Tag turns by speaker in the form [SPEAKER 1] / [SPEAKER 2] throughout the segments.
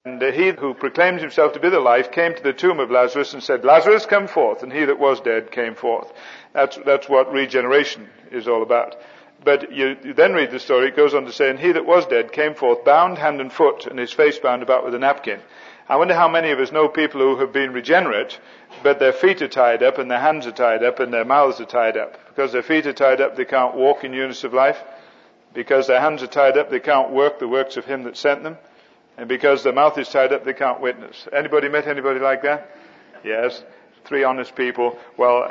[SPEAKER 1] And he who proclaimed himself to be the life came to the tomb of Lazarus and said, Lazarus, come forth. And he that was dead came forth. That's what regeneration is all about. But you then read the story, it goes on to say, and he that was dead came forth, bound hand and foot, and his face bound about with a napkin. I wonder how many of us know people who have been regenerate, but their feet are tied up, and their hands are tied up, and their mouths are tied up. Because their feet are tied up, they can't walk in newness of life. Because their hands are tied up, they can't work the works of him that sent them. And because their mouth is tied up, they can't witness. Anybody met anybody like that? Yes. 3 honest people. Well,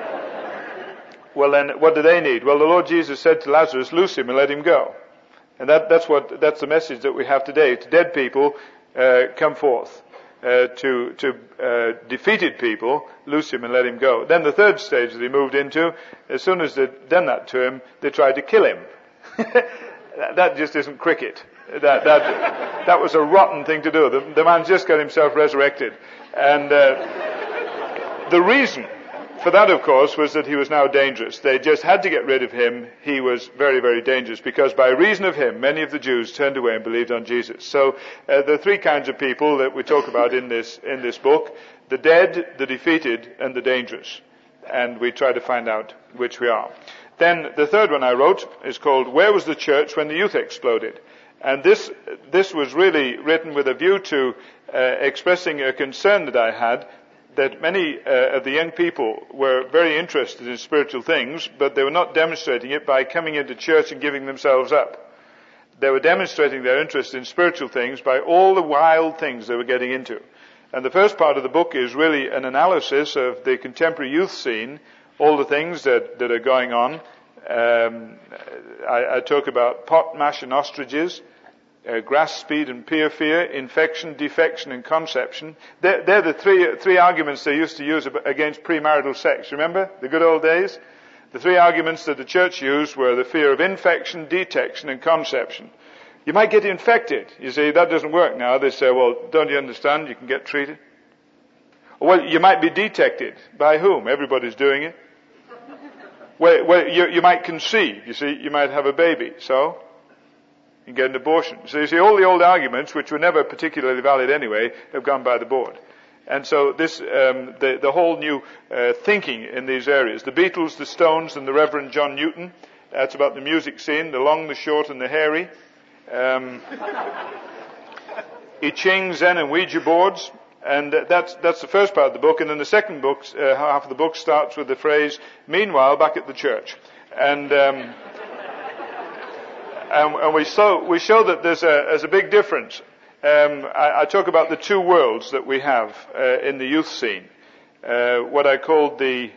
[SPEAKER 1] then what do they need? Well, the Lord Jesus said to Lazarus, loose him and let him go. And that's the message that we have today. To dead people, come forth. To defeated people, loose him and let him go. Then the third stage that he moved into, as soon as they'd done that to him, they tried to kill him. That just isn't cricket. That was a rotten thing to do. The man's just got himself resurrected. And the reason for that, of course, was that he was now dangerous. They just had to get rid of him. He was very, very dangerous, because by reason of him, many of the Jews turned away and believed on Jesus. So there are 3 kinds of people that we talk about in this book: the dead, the defeated, and the dangerous. And we try to find out which we are. Then the third one I wrote is called Where Was the Church When the Youth Exploded? And this was really written with a view to expressing a concern that I had, that many of the young people were very interested in spiritual things, but they were not demonstrating it by coming into church and giving themselves up. They were demonstrating their interest in spiritual things by all the wild things they were getting into. And the first part of the book is really an analysis of the contemporary youth scene, all the things that are going on. I talk about pot, mash and ostriches, grass speed and peer fear, infection, defection and conception. They're the three arguments they used to use against premarital sex. Remember the good old days? The 3 arguments that the church used were the fear of infection, detection and conception. You might get infected. You see, that doesn't work now. They say, well, don't you understand? You can get treated. Well, you might be detected. By whom? Everybody's doing it. Well, you might conceive. You see, you might have a baby. So you get an abortion. So you see, all the old arguments, which were never particularly valid anyway, have gone by the board. And so this, the whole new thinking in these areas, the Beatles, the Stones, and the Reverend John Newton, that's about the music scene, the long, the short, and the hairy. I Ching, Zen, and Ouija boards. And that's the first part of the book. And then the second book, half of the book, starts with the phrase, meanwhile, back at the church. And we show that there's a big difference. I talk about the 2 worlds that we have in the youth scene. What I called the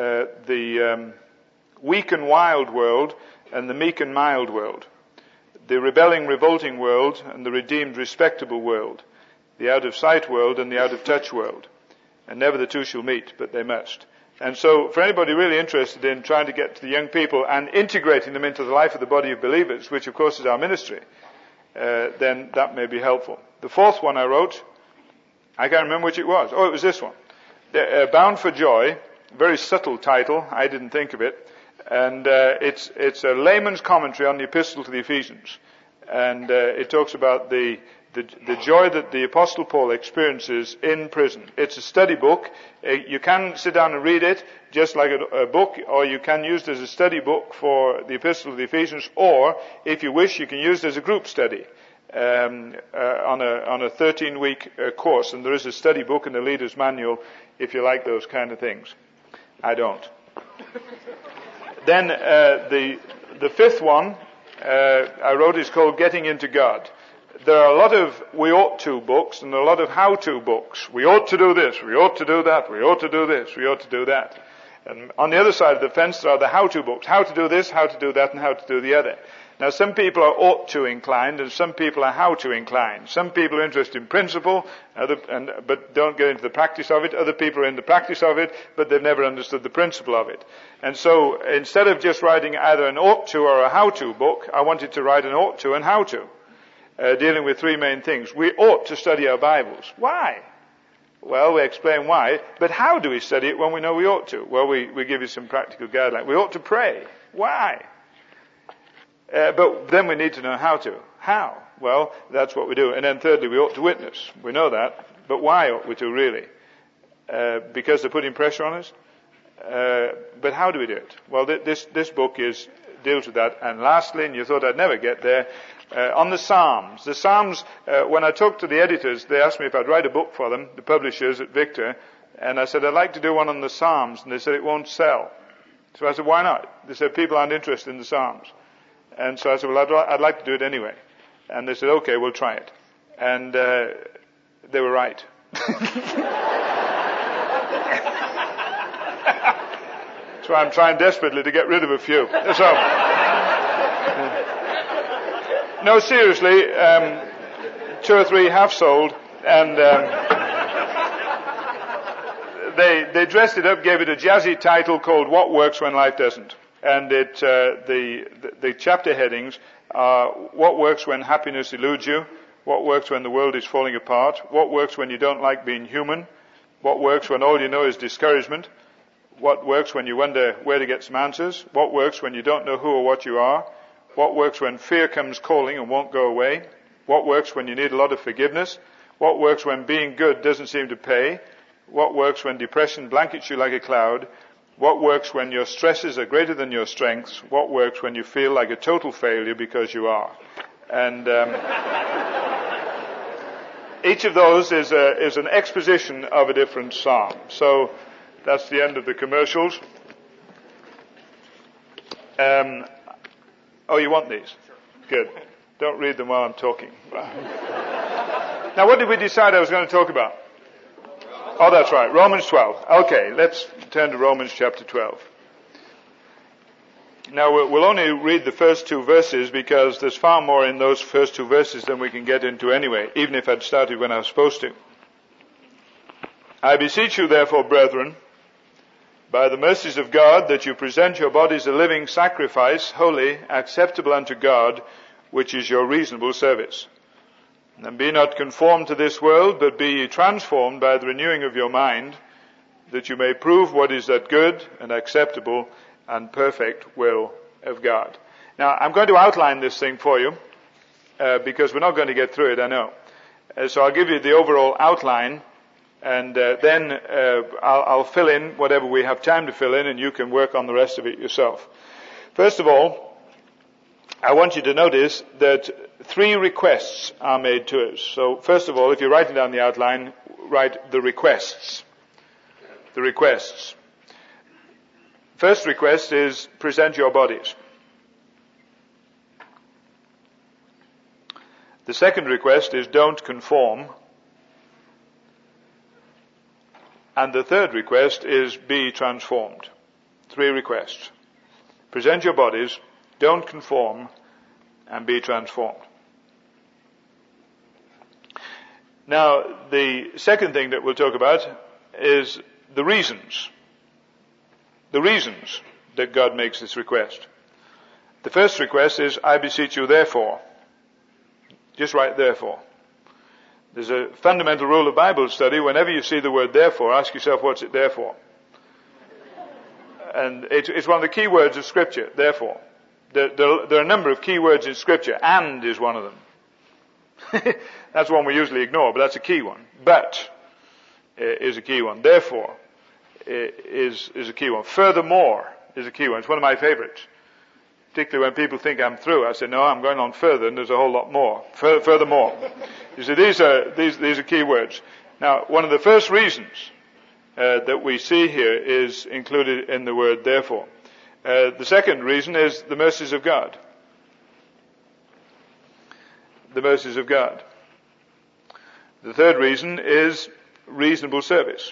[SPEAKER 1] weak and wild world and the meek and mild world. The rebelling, revolting world and the redeemed, respectable world. The out-of-sight world and the out-of-touch world. And never the 2 shall meet, but they must. And so for anybody really interested in trying to get to the young people and integrating them into the life of the body of believers, which of course is our ministry, then that may be helpful. The 4th one I wrote, I can't remember which it was. Oh, it was this one. Bound for Joy, very subtle title, I didn't think of it. And it's a layman's commentary on the epistle to the Ephesians. And it talks about the joy that the Apostle Paul experiences in prison. It's a study book. You can sit down and read it just like a book, or you can use it as a study book for the Epistle to the Ephesians, or if you wish, you can use it as a group study on a 13-week course. And there is a study book and a leader's manual if you like those kind of things. I don't. Then the 5th one I wrote is called Getting into God. There are a lot of we ought to books and a lot of how-to books. We ought to do this, we ought to do that, we ought to do this, we ought to do that. And on the other side of the fence there are the how-to books. How to do this, how to do that, and how to do the other. Now some people are ought to inclined and some people are how to inclined. Some people are interested in principle, but don't get into the practice of it. Other people are in the practice of it, but they've never understood the principle of it. And so instead of just writing either an ought to or a how-to book, I wanted to write an ought to and how to. Dealing with 3 main things. We ought to study our Bibles. Why? Well, we explain why. But how do we study it when we know we ought to? Well, we give you some practical guidelines. We ought to pray. Why? But then we need to know how to. How? Well, that's what we do. And then thirdly, we ought to witness. We know that. But why ought we to really? Because they're putting pressure on us? But how do we do it? Well, this book deals with that. And lastly, and you thought I'd never get there, on the Psalms. The Psalms, when I talked to the editors, they asked me if I'd write a book for them, the publishers at Victor, and I said, I'd like to do one on the Psalms, and they said it won't sell. So I said, why not? They said, people aren't interested in the Psalms. And so I said, well, I'd like to do it anyway. And they said, okay, we'll try it. And they were right. So I'm trying desperately to get rid of a few. So, no, seriously, 2 or 3 have sold, and they dressed it up, gave it a jazzy title called "What Works When Life Doesn't," and the chapter headings are "What Works When Happiness Eludes You," "What Works When the World is Falling Apart," "What Works When You Don't Like Being Human," "What Works When All You Know is Discouragement," "What Works When You Wonder Where to Get Some Answers," "What Works When You Don't Know Who or What You Are," "What Works When Fear Comes Calling and Won't Go Away," "What Works When You Need a Lot of Forgiveness," "What Works When Being Good Doesn't Seem to Pay," "What Works When Depression Blankets You Like a Cloud," "What Works When Your Stresses Are Greater Than Your Strengths," "What Works When You Feel Like a Total Failure Because You Are." And each of those is an exposition of a different psalm. So that's the end of the commercials. Oh, you want these? Good. Don't read them while I'm talking. Now, what did we decide I was going to talk about? Oh, that's right. Romans 12. Okay, let's turn to Romans chapter 12. Now, we'll only read the first 2 verses because there's far more in those first 2 verses than we can get into anyway, even if I'd started when I was supposed to. "I beseech you, therefore, brethren, by the mercies of God, that you present your bodies a living sacrifice, holy, acceptable unto God, which is your reasonable service. And be not conformed to this world, but be ye transformed by the renewing of your mind, that you may prove what is that good and acceptable and perfect will of God." Now, I'm going to outline this thing for you, because we're not going to get through it, I know. So I'll give you the overall outline, and then I'll fill in whatever we have time to fill in, and you can work on the rest of it yourself. First of all, I want you to notice that 3 requests are made to us. So first of all, if you're writing down the outline, write the requests. The requests. First request is present your bodies. The second request is don't conform. And the third request is be transformed. 3 requests. Present your bodies, don't conform, and be transformed. Now, the second thing that we'll talk about is the reasons. The reasons that God makes this request. The first request is, "I beseech you therefore." Just write therefore. There's a fundamental rule of Bible study. Whenever you see the word therefore, ask yourself, what's it there for? And it's one of the key words of Scripture, therefore. There are a number of key words in Scripture. And is one of them. That's one we usually ignore, but that's a key one. But is a key one. Therefore is a key one. Furthermore is a key one. It's one of my favorites. Particularly when people think I'm through. I say, no, I'm going on further, and there's a whole lot more. Furthermore. You see, these are key words. Now, one of the first reasons that we see here is included in the word therefore. The second reason is the mercies of God. The mercies of God. The third reason is reasonable service.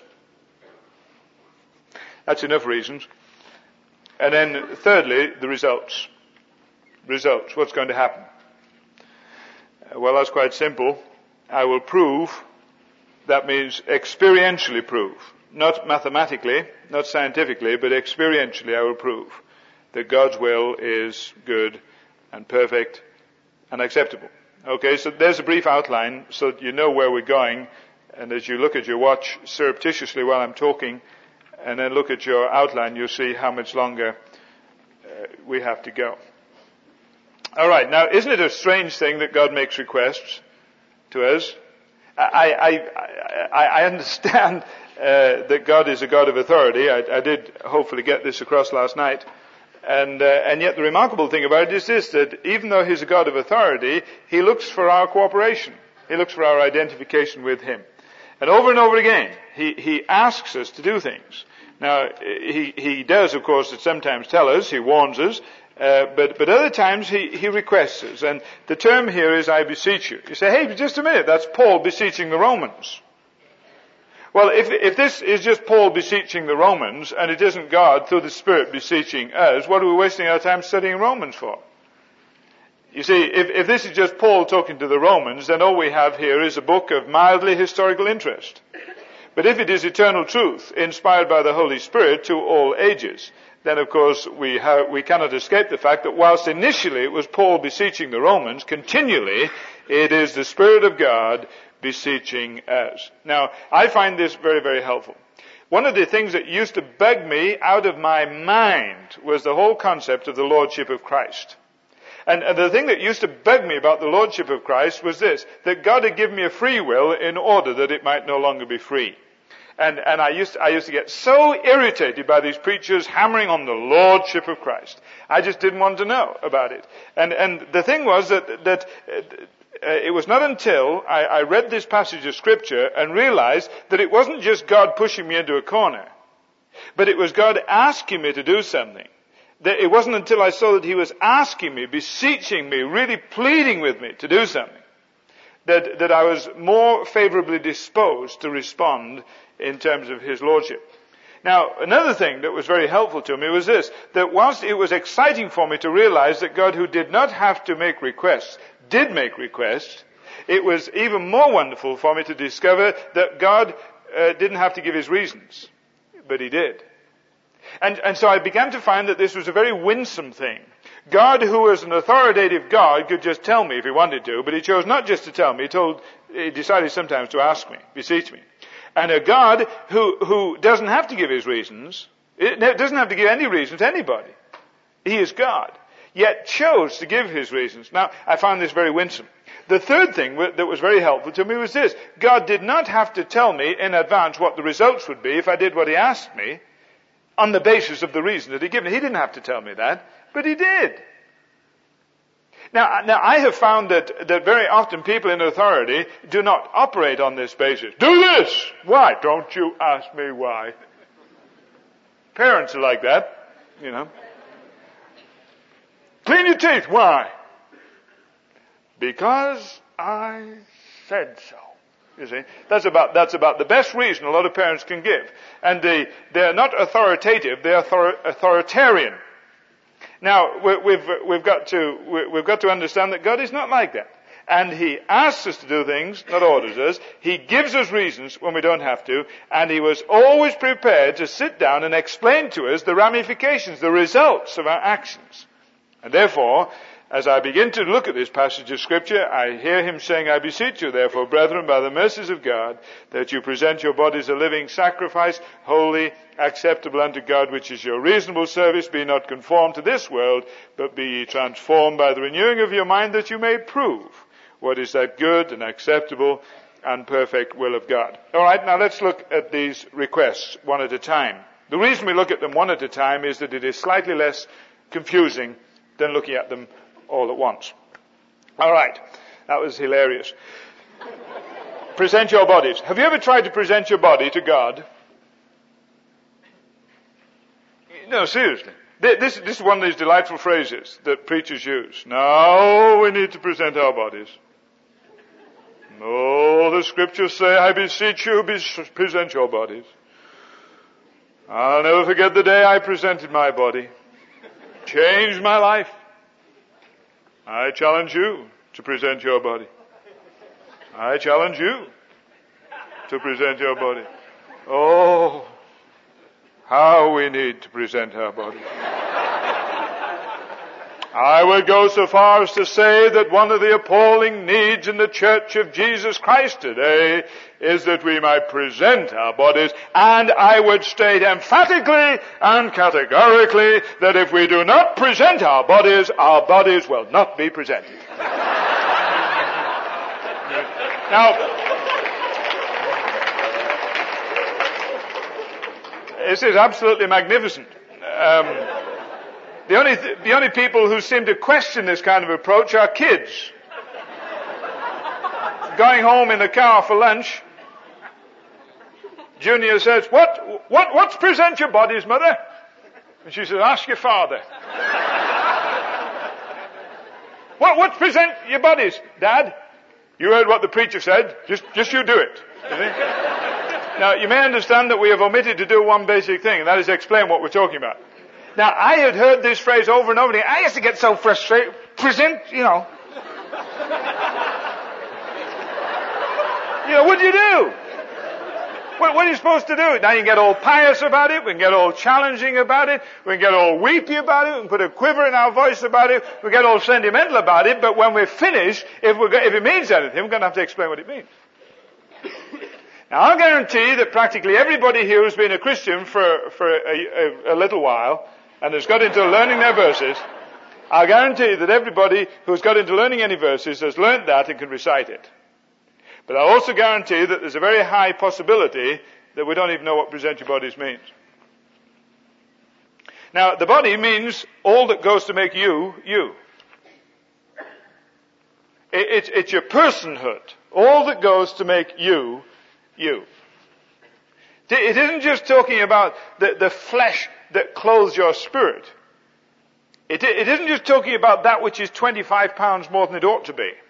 [SPEAKER 1] That's enough reasons. And then thirdly, the results. Results. What's going to happen? Well, that's quite simple. I will prove. That means experientially prove. Not mathematically, not scientifically, but experientially I will prove that God's will is good and perfect and acceptable. Okay, so there's a brief outline so that you know where we're going. And as you look at your watch surreptitiously while I'm talking, and then look at your outline, you'll see how much longer we have to go. All right. Now, isn't it a strange thing that God makes requests to us? I understand that God is a God of authority. I did hopefully get this across last night. And yet the remarkable thing about it is this, that even though He's a God of authority, He looks for our cooperation. He looks for our identification with Him. And over again, He asks us to do things. Now, He does, of course, sometimes tell us, He warns us, but other times He requests us. And the term here is, I beseech you. You say, hey, just a minute, that's Paul beseeching the Romans. Well, if this is just Paul beseeching the Romans, and it isn't God through the Spirit beseeching us, what are we wasting our time studying Romans for? You see, if this is just Paul talking to the Romans, then all we have here is a book of mildly historical interest. But if it is eternal truth, inspired by the Holy Spirit to all ages, then of course we cannot escape the fact that whilst initially it was Paul beseeching the Romans, continually it is the Spirit of God beseeching us. Now, I find this very, very helpful. One of the things that used to bug me out of my mind was the whole concept of the Lordship of Christ. And the thing that used to bug me about the Lordship of Christ was this, that God had given me a free will in order that it might no longer be free. And I used to get so irritated by these preachers hammering on the Lordship of Christ. I just didn't want to know about it. And the thing was that it was not until I read this passage of Scripture and realized that it wasn't just God pushing me into a corner, but it was God asking me to do something. That it wasn't until I saw that He was asking me, beseeching me, really pleading with me to do something, that I was more favorably disposed to respond in terms of His Lordship. Now, another thing that was very helpful to me was this, that whilst it was exciting for me to realize that God, who did not have to make requests, did make requests, it was even more wonderful for me to discover that God didn't have to give His reasons, but He did. And so I began to find that this was a very winsome thing. God, who was an authoritative God, could just tell me if He wanted to, but He chose not just to tell me, He decided sometimes to ask me, beseech me. And a God who doesn't have to give His reasons, doesn't have to give any reason to anybody. He is God, yet chose to give His reasons. Now, I found this very winsome. The third thing that was very helpful to me was this. God did not have to tell me in advance what the results would be if I did what He asked me, on the basis of the reason that He'd given. He didn't have to tell me that, but He did. Now I have found that very often people in authority do not operate on this basis. Do this! Why? Don't you ask me why. Parents are like that, you know. Clean your teeth. Why? Because I said so. You see, that's about the best reason a lot of parents can give. And they're not authoritative, they're authoritarian. Now, we've got to understand that God is not like that. And He asks us to do things, not orders us. He gives us reasons when we don't have to. And He was always prepared to sit down and explain to us the ramifications, the results of our actions. And therefore, as I begin to look at this passage of Scripture, I hear Him saying, I beseech you, therefore, brethren, by the mercies of God, that you present your bodies a living sacrifice, holy, acceptable unto God, which is your reasonable service. Be not conformed to this world, but be ye transformed by the renewing of your mind, that you may prove what is that good and acceptable and perfect will of God. All right, now let's look at these requests one at a time. The reason we look at them one at a time is that it is slightly less confusing than looking at them all at once. All right. That was hilarious. Present your bodies. Have you ever tried to present your body to God? No, seriously. This is one of these delightful phrases that preachers use. Now we need to present our bodies. No, the Scriptures say, I beseech you, present your bodies. I'll never forget the day I presented my body. Changed my life. I challenge you to present your body. I challenge you to present your body. Oh, how we need to present our body. I would go so far as to say that one of the appalling needs in the Church of Jesus Christ today is that we might present our bodies, and I would state emphatically and categorically that if we do not present our bodies will not be presented. Now, this is absolutely magnificent. The only people who seem to question this kind of approach are kids. Going home in the car for lunch, Junior says, what's present your bodies, Mother? And she says, ask your father. What's present your bodies, Dad? You heard what the preacher said. Just you do it. You see? Now, you may understand that we have omitted to do one basic thing, and that is explain what we're talking about. Now, I had heard this phrase over and over again. I used to get so frustrated. Present, what do you do? What are you supposed to do? Now you can get all pious about it, we can get all challenging about it, we can get all weepy about it, we can put a quiver in our voice about it, we get all sentimental about it, but when we're finished, if it means anything, we're going to have to explain what it means. Now I'll guarantee that practically everybody here who's been a Christian for a little while, and has got into learning their verses, I'll guarantee that everybody who's got into learning any verses has learnt that and can recite it. But I'll also guarantee that there's a very high possibility that we don't even know what present your bodies means. Now, the body means all that goes to make you, you. It's your personhood. All that goes to make you, you. It isn't just talking about the flesh that clothes your spirit. It isn't just talking about that which is 25 pounds more than it ought to be.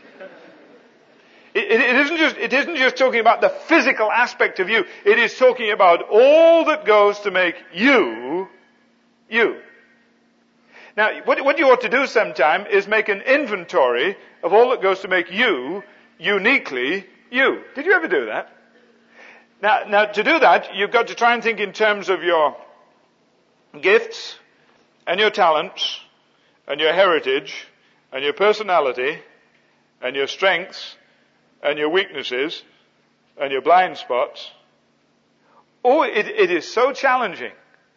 [SPEAKER 1] It isn't just talking about the physical aspect of you. It is talking about all that goes to make you, you. Now, what you ought to do sometime is make an inventory of all that goes to make you uniquely you. Did you ever do that? Now, to do that, you've got to try and think in terms of your gifts and your talents and your heritage and your personality and your strengths and your weaknesses and your blind spots. Oh, it is so challenging.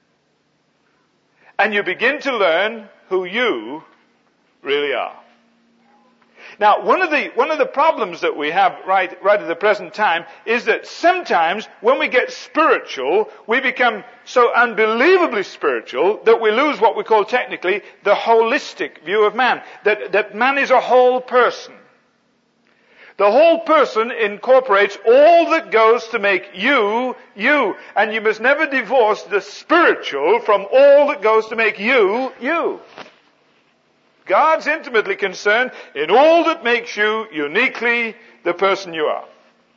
[SPEAKER 1] And you begin to learn who you really are. Now, one of the problems that we have right at the present time is that sometimes when we get spiritual, we become so unbelievably spiritual that we lose what we call technically the holistic view of man. That man is a whole person. The whole person incorporates all that goes to make you, you. And you must never divorce the spiritual from all that goes to make you, you. God's intimately concerned in all that makes you uniquely the person you are.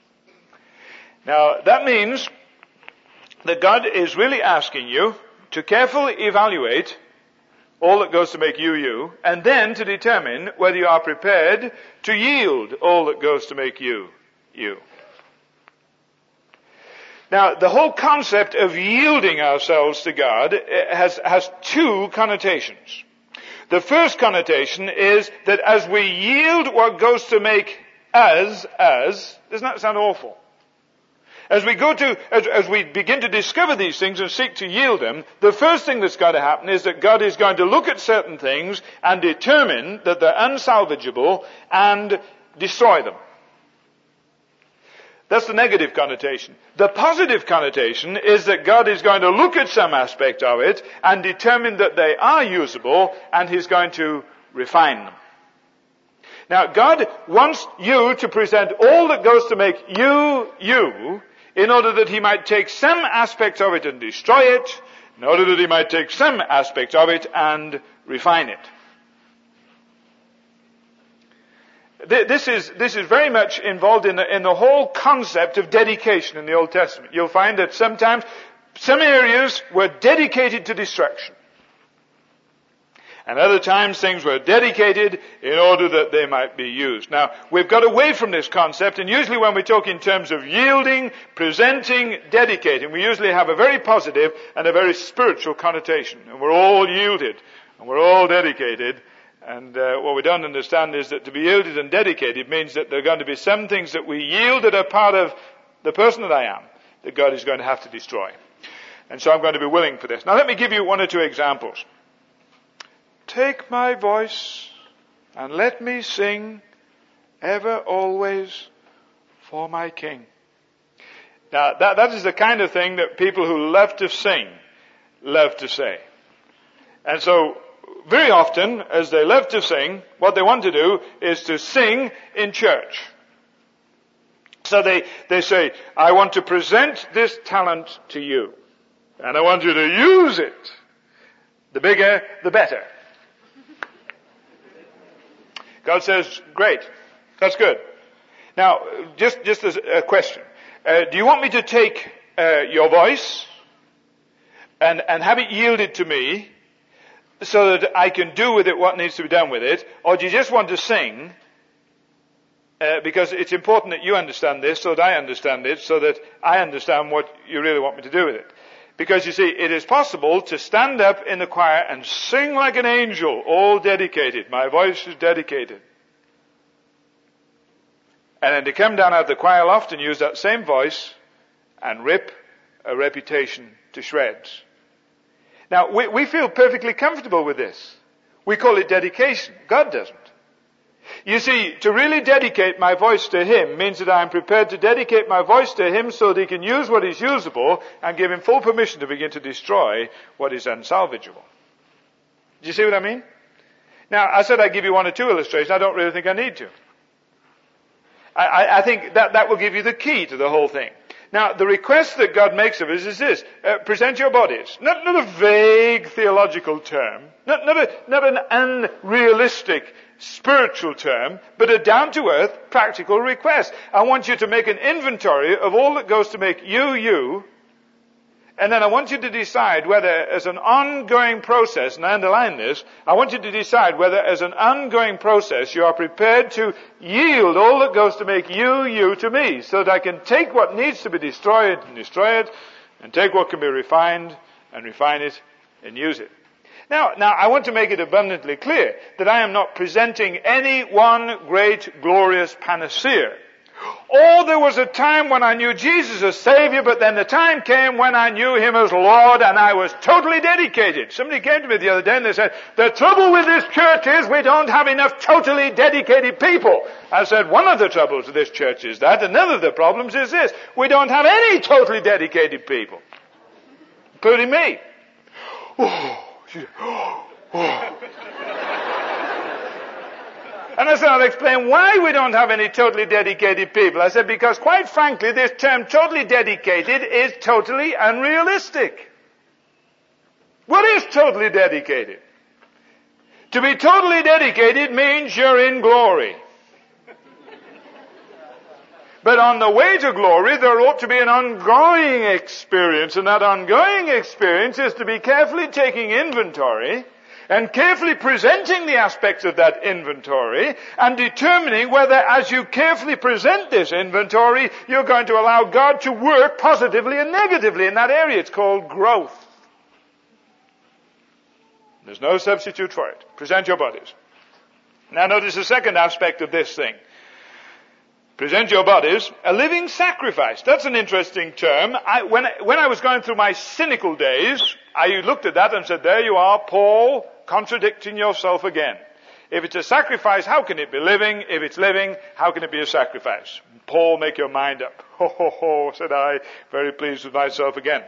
[SPEAKER 1] Now, that means that God is really asking you to carefully evaluate all that goes to make you, you, and then to determine whether you are prepared to yield all that goes to make you, you. Now, the whole concept of yielding ourselves to God has two connotations. The first connotation is that as we yield what goes to make us, doesn't that sound awful? As we begin to discover these things and seek to yield them, the first thing that's got to happen is that God is going to look at certain things and determine that they're unsalvageable and destroy them. That's the negative connotation. The positive connotation is that God is going to look at some aspect of it and determine that they are usable, and He's going to refine them. Now, God wants you to present all that goes to make you, you, in order that He might take some aspect of it and destroy it, in order that He might take some aspect of it and refine it. This is very much involved in the whole concept of dedication in the Old Testament. You'll find that sometimes some areas were dedicated to destruction. And other times things were dedicated in order that they might be used. Now, we've got away from this concept, and usually when we talk in terms of yielding, presenting, dedicating, we usually have a very positive and a very spiritual connotation. And we're all yielded. And we're all dedicated. And what we don't understand is that to be yielded and dedicated means that there are going to be some things that we yield that are part of the person that I am, that God is going to have to destroy. And so I'm going to be willing for this. Now let me give you one or two examples. Take my voice and let me sing ever, always for my King. Now that is the kind of thing that people who love to sing love to say. And so very often, as they love to sing, what they want to do is to sing in church. So they say, I want to present this talent to you. And I want you to use it. The bigger, the better. God says, great. That's good. Now, just as a question. Do you want me to take your voice and have it yielded to me so that I can do with it what needs to be done with it? Or do you just want to sing because it's important that you understand this so that I understand it so that I understand what you really want me to do with it? Because you see, it is possible to stand up in the choir and sing like an angel, all dedicated. My voice is dedicated. And then to come down out of the choir loft and use that same voice and rip a reputation to shreds. Now, we feel perfectly comfortable with this. We call it dedication. God doesn't. You see, to really dedicate my voice to Him means that I am prepared to dedicate my voice to Him so that He can use what is usable and give Him full permission to begin to destroy what is unsalvageable. Do you see what I mean? Now, I said I'd give you one or two illustrations. I don't really think I need to. I think that will give you the key to the whole thing. Now, the request that God makes of us is this. Present your bodies. Not a vague theological term. Not an unrealistic spiritual term, but a down-to-earth practical request. I want you to make an inventory of all that goes to make you, and then I want you to decide whether as an ongoing process, and I underline this, I want you to decide whether as an ongoing process you are prepared to yield all that goes to make you to me, so that I can take what needs to be destroyed and destroy it, and take what can be refined and refine it and use it. Now, I want to make it abundantly clear that I am not presenting any one great, glorious panacea. Oh, there was a time when I knew Jesus as Savior, but then the time came when I knew Him as Lord, and I was totally dedicated. Somebody came to me the other day and they said, the trouble with this church is we don't have enough totally dedicated people. I said, one of the troubles with this church is that, another of the problems is this. We don't have any totally dedicated people, including me. And I said, I'll explain why we don't have any totally dedicated people. I said, because quite frankly, this term totally dedicated is totally unrealistic. What is totally dedicated? To be totally dedicated means you're in glory. But on the way to glory, there ought to be an ongoing experience, and that ongoing experience is to be carefully taking inventory and carefully presenting the aspects of that inventory and determining whether as you carefully present this inventory, you're going to allow God to work positively and negatively in that area. It's called growth. There's no substitute for it. Present your bodies. Now notice the second aspect of this thing. Present your bodies, a living sacrifice. That's an interesting term. When I was going through my cynical days, I looked at that and said, there you are, Paul, contradicting yourself again. If it's a sacrifice, how can it be living? If it's living, how can it be a sacrifice? Paul, make your mind up. Ho, ho, ho, said I, very pleased with myself again.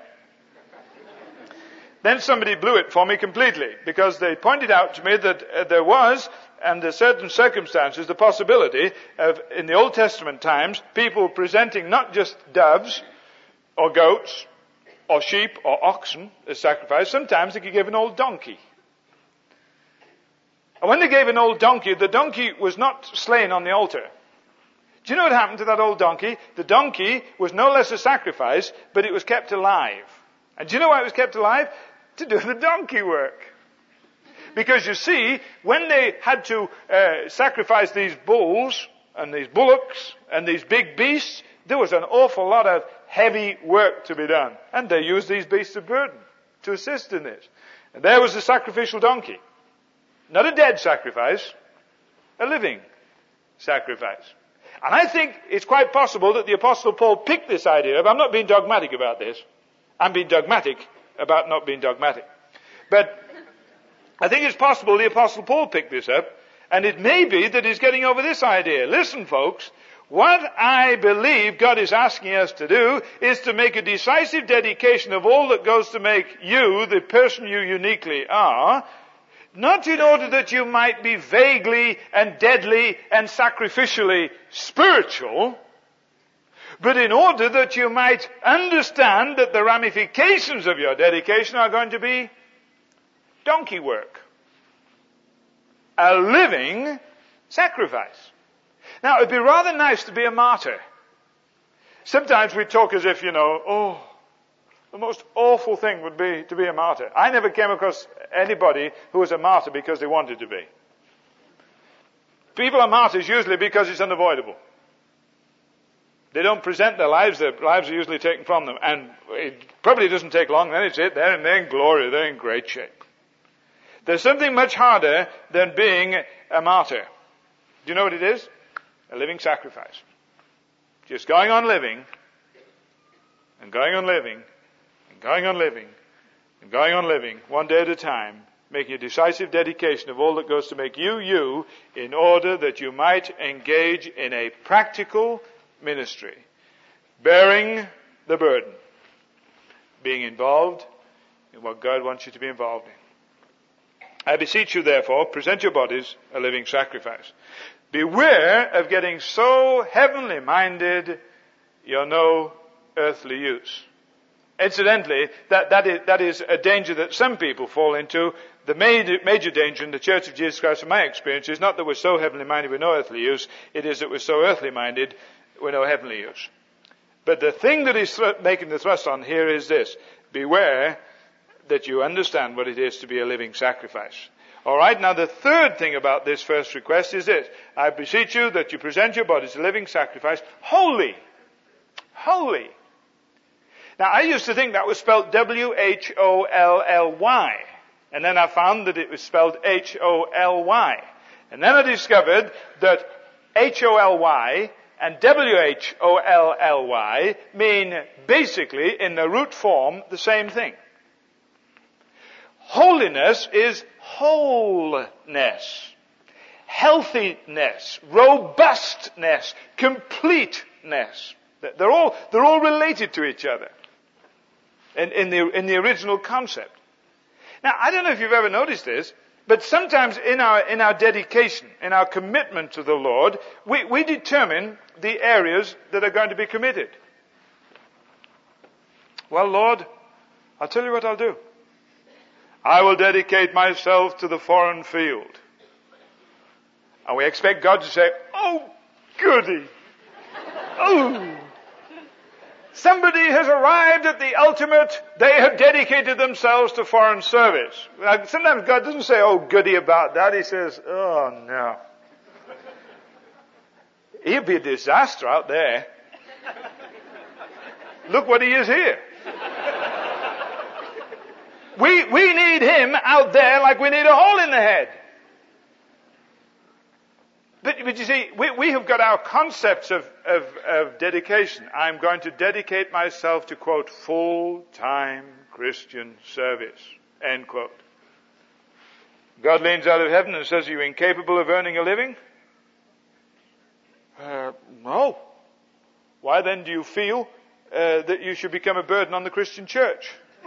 [SPEAKER 1] Then somebody blew it for me completely, because they pointed out to me that there was, under certain circumstances, the possibility of, in the Old Testament times, people presenting not just doves or goats or sheep or oxen as sacrifice. Sometimes they could give an old donkey. And when they gave an old donkey, the donkey was not slain on the altar. Do you know what happened to that old donkey? The donkey was no less a sacrifice, but it was kept alive. And do you know why it was kept alive? To do the donkey work. Because you see, when they had to sacrifice these bulls and these bullocks and these big beasts, there was an awful lot of heavy work to be done. And they used these beasts of burden to assist in this. And there was the sacrificial donkey. Not a dead sacrifice, a living sacrifice. And I think it's quite possible that the Apostle Paul picked this idea up. I'm not being dogmatic about this. I'm being dogmatic about not being dogmatic. But I think it's possible the Apostle Paul picked this up, and it may be that he's getting over this idea. Listen, folks, what I believe God is asking us to do is to make a decisive dedication of all that goes to make you the person you uniquely are, not in order that you might be vaguely and deadly and sacrificially spiritual, but in order that you might understand that the ramifications of your dedication are going to be donkey work. A living sacrifice. Now, it'd be rather nice to be a martyr. Sometimes we talk as if, the most awful thing would be to be a martyr. I never came across anybody who was a martyr because they wanted to be. People are martyrs usually because it's unavoidable. They don't present their lives are usually taken from them. And it probably doesn't take long, then it's it. They're in glory, they're in great shape. There's something much harder than being a martyr. Do you know what it is? A living sacrifice. Just going on living, and going on living, and going on living, and going on living, one day at a time, making a decisive dedication of all that goes to make you, you, in order that you might engage in a practical ministry, bearing the burden, being involved in what God wants you to be involved in. I beseech you, therefore, present your bodies a living sacrifice. Beware of getting so heavenly minded you're no earthly use. Incidentally, that is a danger that some people fall into. The major danger in the Church of Jesus Christ, in my experience, is not that we're so heavenly minded we're no earthly use. It is that we're so earthly minded we're no heavenly use. But the thing that is making the thrust on here is this. Beware that you understand what it is to be a living sacrifice. All right, now the third thing about this first request is this. I beseech you that you present your bodies a living sacrifice, holy. Holy. Now, I used to think that was spelled W-H-O-L-L-Y. And then I found that it was spelled H-O-L-Y. And then I discovered that H-O-L-Y and W-H-O-L-L-Y mean basically, in the root form, the same thing. Holiness is wholeness, healthiness, robustness, completeness. They're all related to each other in the original concept. Now, I don't know if you've ever noticed this, but sometimes in our dedication, in our commitment to the Lord, we determine the areas that are going to be committed. Well, Lord, I'll tell you what I'll do. I will dedicate myself to the foreign field. And we expect God to say, oh, goody. Oh. Somebody has arrived at the ultimate. They have dedicated themselves to foreign service. Now, sometimes God doesn't say, oh, goody about that. He says, oh, no. He'll be a disaster out there. Look what he is here. We need him out there like we need a hole in the head. But you see, we have got our concepts of dedication. I'm going to dedicate myself to, quote, full-time Christian service, end quote. God leans out of heaven and says, are you incapable of earning a living? No. Why then do you feel that you should become a burden on the Christian church?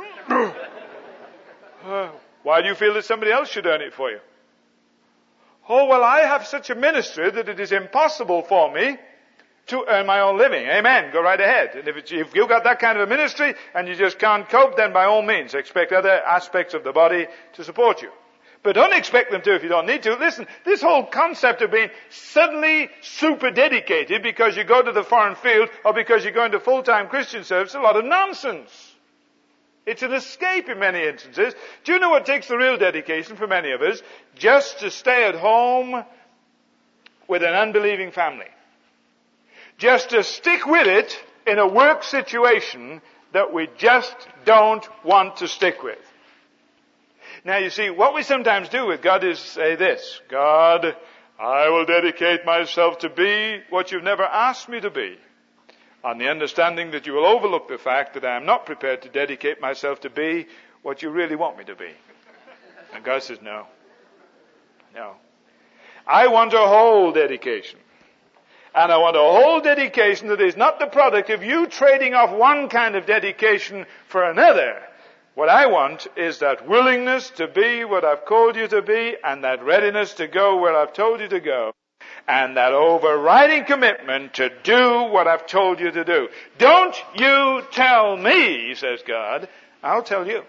[SPEAKER 1] Why do you feel that somebody else should earn it for you? Oh, well, I have such a ministry that it is impossible for me to earn my own living. Amen. Go right ahead. And if you've got that kind of a ministry and you just can't cope, then by all means expect other aspects of the body to support you. But don't expect them to if you don't need to. Listen, this whole concept of being suddenly super dedicated because you go to the foreign field or because you're going to full-time Christian service is a lot of nonsense. It's an escape in many instances. Do you know what takes the real dedication for many of us? Just to stay at home with an unbelieving family. Just to stick with it in a work situation that we just don't want to stick with. Now you see, what we sometimes do with God is say this: God, I will dedicate myself to be what you've never asked me to be, on the understanding that you will overlook the fact that I am not prepared to dedicate myself to be what you really want me to be. And God says, no. No. I want a whole dedication. And I want a whole dedication that is not the product of you trading off one kind of dedication for another. What I want is that willingness to be what I've called you to be, and that readiness to go where I've told you to go, and that overriding commitment to do what I've told you to do. Don't you tell me, says God, I'll tell you.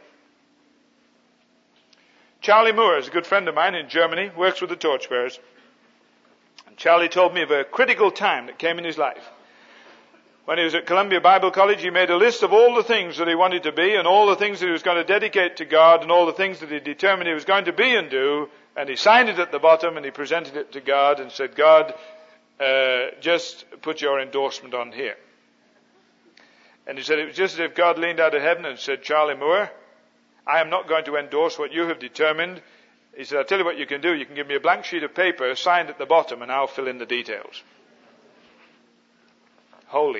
[SPEAKER 1] Charlie Moore is a good friend of mine in Germany, works with the torchbearers. And Charlie told me of a critical time that came in his life. When he was at Columbia Bible College, he made a list of all the things that he wanted to be and all the things that he was going to dedicate to God and all the things that he determined he was going to be and do. And he signed it at the bottom and he presented it to God and said, God, just put your endorsement on here. And he said it was just as if God leaned out of heaven and said, Charlie Moore, I am not going to endorse what you have determined. He said, I'll tell you what you can do. You can give me a blank sheet of paper signed at the bottom and I'll fill in the details. Holy.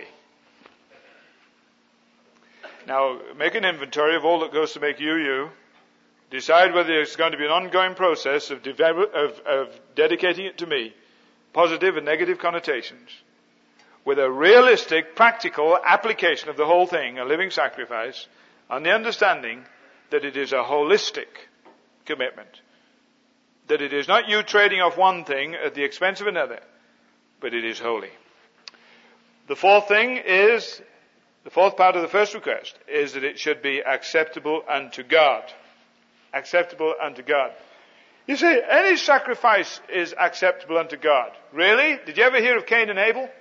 [SPEAKER 1] Now, make an inventory of all that goes to make you, you. Decide whether it's going to be an ongoing process of dedicating it to me, positive and negative connotations, with a realistic, practical application of the whole thing, a living sacrifice, on the understanding that it is a holistic commitment. That it is not you trading off one thing at the expense of another, but it is holy. The fourth part of the first request is that it should be acceptable unto God. Acceptable unto God. You see, any sacrifice is acceptable unto God. Really? Did you ever hear of Cain and Abel? Do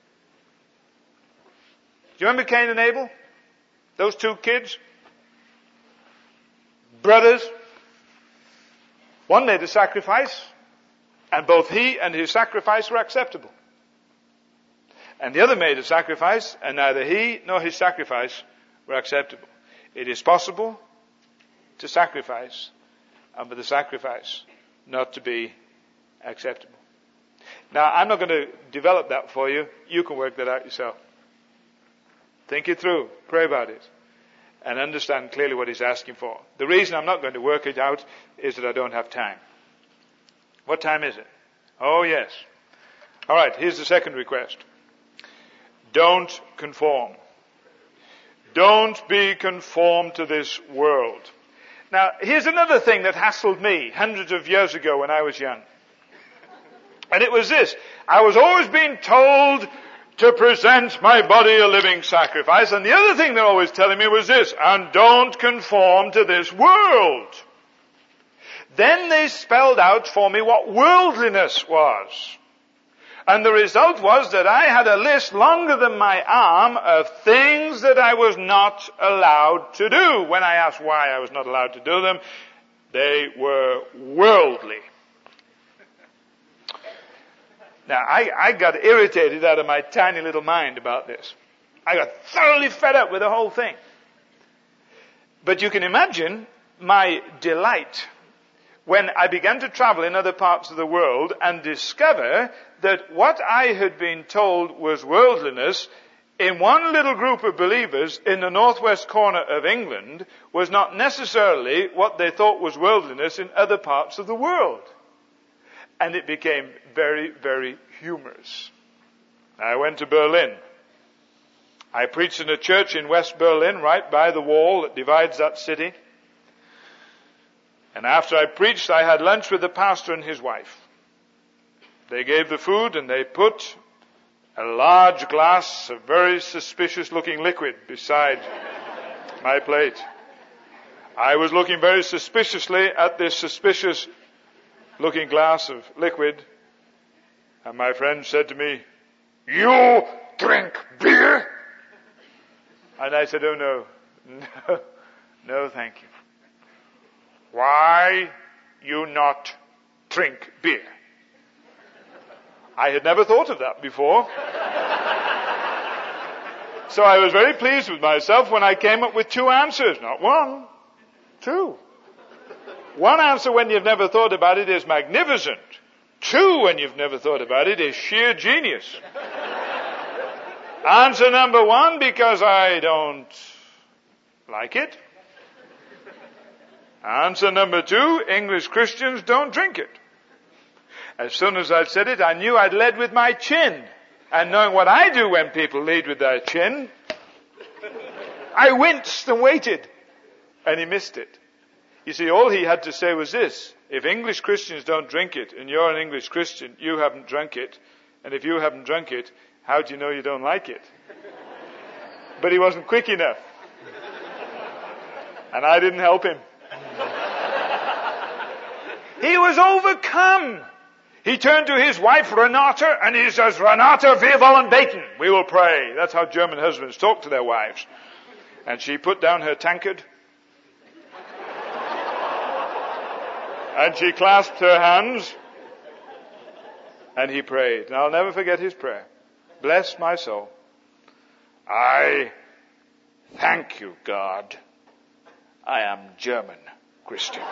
[SPEAKER 1] you remember Cain and Abel? Those two kids? Brothers. One made a sacrifice, and both he and his sacrifice were acceptable. And the other made a sacrifice, and neither he nor his sacrifice were acceptable. It is possible to sacrifice, and for the sacrifice not to be acceptable. Now, I'm not going to develop that for you. You can work that out yourself. Think it through. Pray about it. And understand clearly what he's asking for. The reason I'm not going to work it out is that I don't have time. What time is it? Oh, yes. All right, here's the second request. Don't conform. Don't be conformed to this world. Now, here's another thing that hassled me hundreds of years ago when I was young. And it was this. I was always being told to present my body a living sacrifice. And the other thing they're always telling me was this. And don't conform to this world. Then they spelled out for me what worldliness was. And the result was that I had a list longer than my arm of things that I was not allowed to do. When I asked why I was not allowed to do them, they were worldly. Now, I got irritated out of my tiny little mind about this. I got thoroughly fed up with the whole thing. But you can imagine my delight when I began to travel in other parts of the world and discover that what I had been told was worldliness in one little group of believers in the northwest corner of England was not necessarily what they thought was worldliness in other parts of the world. And it became very, very humorous. I went to Berlin. I preached in a church in West Berlin, right by the wall that divides that city. And after I preached, I had lunch with the pastor and his wife. They gave the food and they put a large glass of very suspicious looking liquid beside my plate. I was looking very suspiciously at this suspicious looking glass of liquid, and my friend said to me, "You drink beer?" And I said, "Oh no, thank you." "Why you not drink beer?" I had never thought of that before. So I was very pleased with myself when I came up with two answers. Not one, two. One answer when you've never thought about it is magnificent. Two, when you've never thought about it, is sheer genius. Answer number one, because I don't like it. Answer number two, English Christians don't drink it. As soon as I'd said it, I knew I'd led with my chin. And knowing what I do when people lead with their chin, I winced and waited. And he missed it. You see, all he had to say was this: if English Christians don't drink it, and you're an English Christian, you haven't drunk it. And if you haven't drunk it, how do you know you don't like it? But he wasn't quick enough. And I didn't help him. He was overcome. He turned to his wife, Renata, and he says, Renata, wir wollen beten. We will pray. That's how German husbands talk to their wives. And she put down her tankard. And she clasped her hands. And he prayed. And I'll never forget his prayer. Bless my soul. I thank you, God. I am German Christian.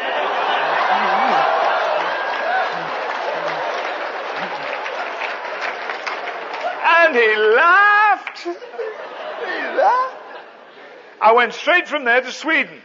[SPEAKER 1] And he laughed. He laughed. I went straight from there to Sweden.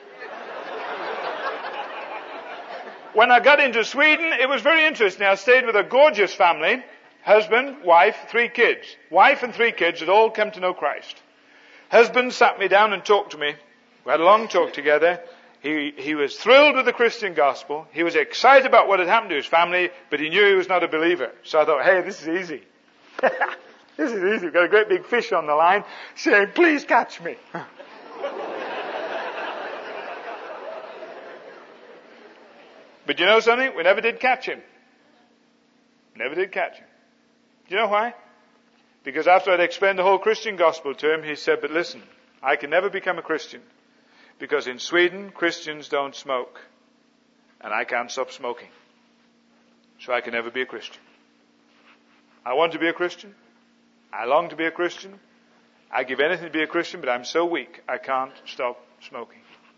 [SPEAKER 1] When I got into Sweden, it was very interesting. I stayed with a gorgeous family, husband, wife, 3 kids. Wife and 3 kids had all come to know Christ. Husband sat me down and talked to me. We had a long talk together. He was thrilled with the Christian gospel. He was excited about what had happened to his family, but he knew he was not a believer. So I thought, hey, this is easy. This is easy. We've got a great big fish on the line saying, please catch me. But you know something? We never did catch him. Never did catch him. Do you know why? Because after I'd explained the whole Christian gospel to him, he said, but listen, I can never become a Christian. Because in Sweden, Christians don't smoke. And I can't stop smoking. So I can never be a Christian. I want to be a Christian. I long to be a Christian. I give anything to be a Christian, but I'm so weak, I can't stop smoking.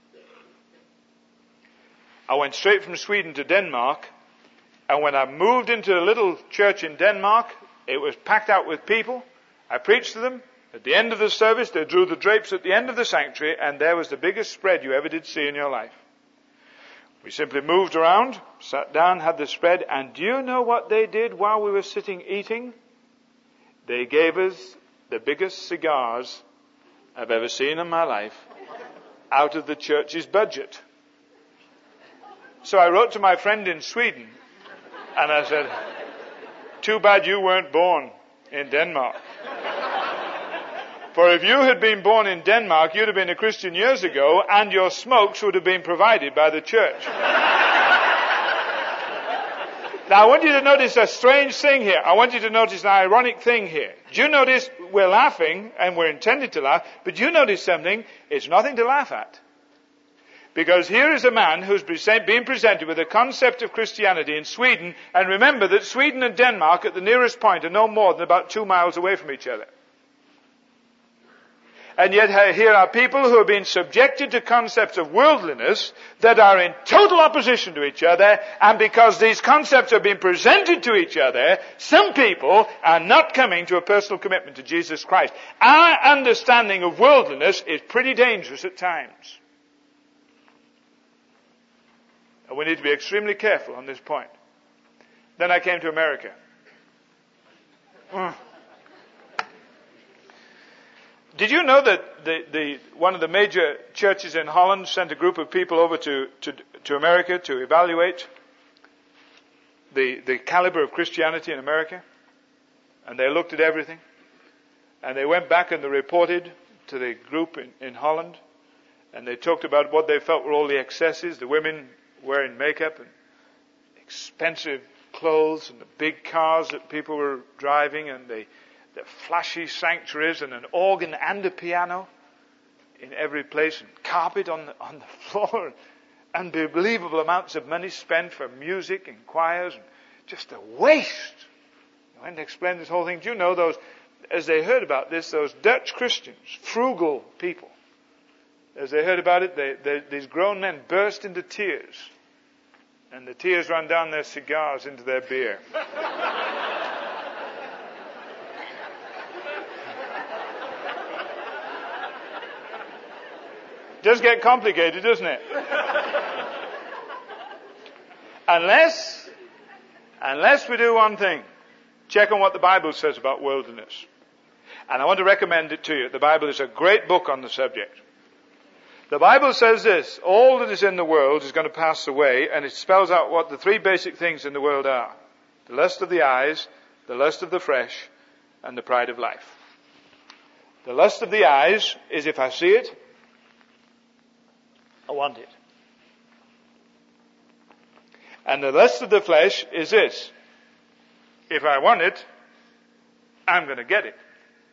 [SPEAKER 1] I went straight from Sweden to Denmark, and when I moved into a little church in Denmark, it was packed out with people. I preached to them. At the end of the service, they drew the drapes at the end of the sanctuary, and there was the biggest spread you ever did see in your life. We simply moved around, sat down, had the spread, and do you know what they did while we were sitting eating? They gave us the biggest cigars I've ever seen in my life out of the church's budget. So I wrote to my friend in Sweden, and I said, too bad you weren't born in Denmark. For if you had been born in Denmark, you'd have been a Christian years ago, and your smokes would have been provided by the church. Now I want you to notice a strange thing here. I want you to notice an ironic thing here. Do you notice we're laughing, and we're intended to laugh, but do you notice something? It's nothing to laugh at. Because here is a man who's being presented with a concept of Christianity in Sweden, and remember that Sweden and Denmark at the nearest point are no more than about 2 miles away from each other. And yet here are people who have been subjected to concepts of worldliness that are in total opposition to each other, and because these concepts are being presented to each other, some people are not coming to a personal commitment to Jesus Christ. Our understanding of worldliness is pretty dangerous at times. And we need to be extremely careful on this point. Then I came to America. Did you know that one of the major churches in Holland sent a group of people over to America to evaluate the caliber of Christianity in America? And they looked at everything. And they went back and they reported to the group in Holland. And they talked about what they felt were all the excesses, the women wearing makeup and expensive clothes and the big cars that people were driving and the flashy sanctuaries and an organ and a piano in every place and carpet on the floor. Unbelievable amounts of money spent for music and choirs. And just a waste. I went to explain this whole thing. Do you know those, as they heard about this, those Dutch Christians, frugal people, as they heard about it, these grown men burst into tears. And the tears ran down their cigars into their beer. Does get complicated, doesn't it? Unless we do one thing. Check on what the Bible says about worldliness. And I want to recommend it to you. The Bible is a great book on the subject. The Bible says this: all that is in the world is going to pass away, and it spells out what the three basic things in the world are. The lust of the eyes, the lust of the flesh, and the pride of life. The lust of the eyes is if I see it, I want it. And the lust of the flesh is this: if I want it, I'm going to get it.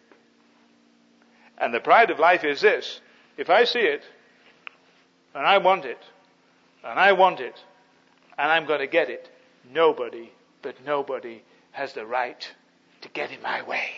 [SPEAKER 1] And the pride of life is this: if I see it, and I want it, and I want it, and I'm going to get it, nobody has the right to get in my way.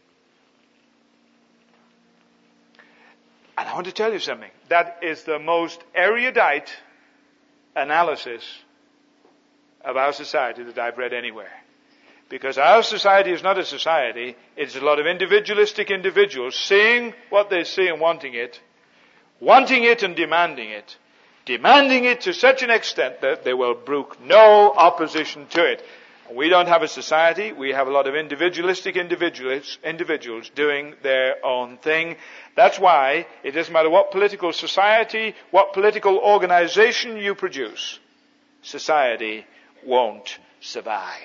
[SPEAKER 1] And I want to tell you something. That is the most erudite analysis of our society that I've read anywhere. Because our society is not a society, it's a lot of individualistic individuals seeing what they see and wanting it and demanding it to such an extent that they will brook no opposition to it. We don't have a society, we have a lot of individualistic individuals doing their own thing. That's why it doesn't matter what political society, what political organization you produce, society won't survive.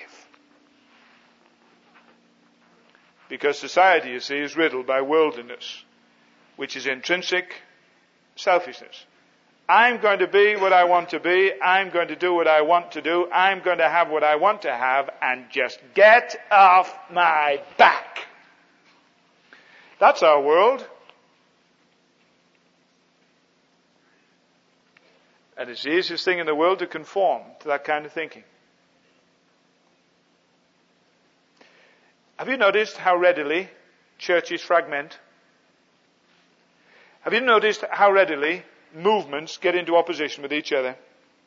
[SPEAKER 1] Because society, you see, is riddled by worldliness, which is intrinsic selfishness. I'm going to be what I want to be. I'm going to do what I want to do. I'm going to have what I want to have, and just get off my back. That's our world. And it's the easiest thing in the world to conform to that kind of thinking. Have you noticed how readily churches fragment? Have you noticed how readily movements get into opposition with each other?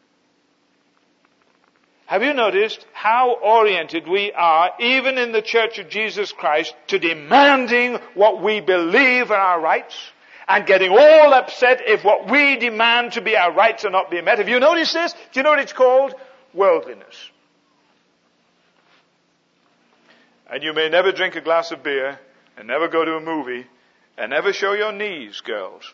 [SPEAKER 1] Have you noticed how oriented we are, even in the Church of Jesus Christ, to demanding what we believe are our rights, and getting all upset if what we demand to be our rights are not being met? Have you noticed this? Do you know what it's called? Worldliness. And you may never drink a glass of beer, and never go to a movie, and never show your knees, girls,